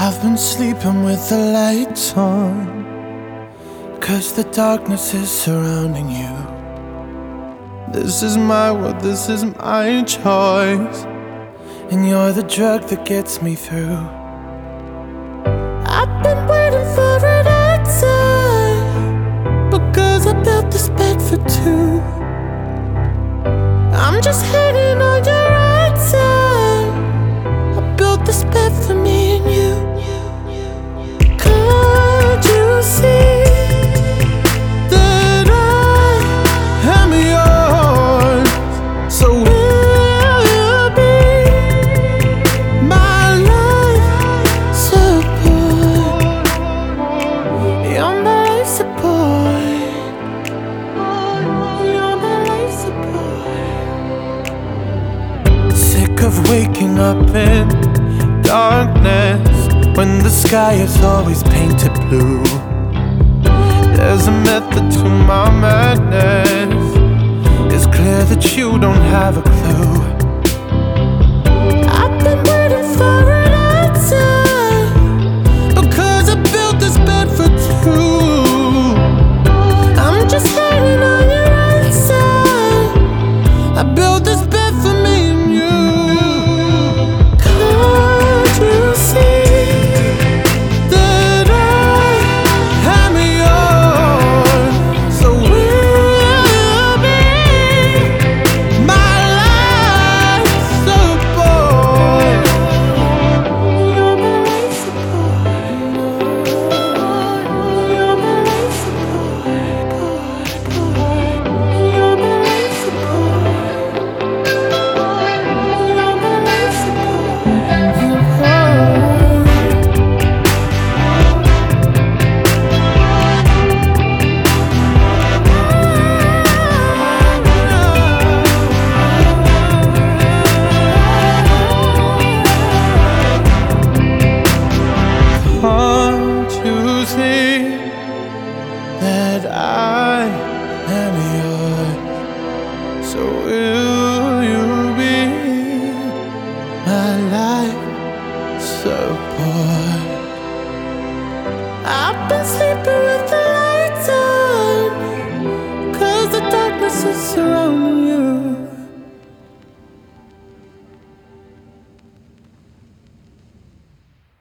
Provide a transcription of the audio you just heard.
I've been sleeping with the lights on, 'cause the darkness is surrounding you. This is my world, this is my choice, and you're the drug that gets me through. I've been waiting for an answer, because I built this bed for two. I'm just hanging on your answer. I built this bed for me and you. Can't you see that I am yours? So will you be my life support? You're my life support. You're my life support. Sick of waking up in darkness when the sky is always painted blue. There's a method to my madness. It's clear that you don't have a clue. I've been waiting for an answer, because I built this bed for two. I'm just hanging on your answer. I built this bed for me and you. Can't you see that I am yours? So will you be my life support? You're my life support. You're my life support. You're my life support. You're my life Can't you see that I am yours? So will you be my life support? I've been sleeping with the lights on, 'cause the darkness is surrounding you.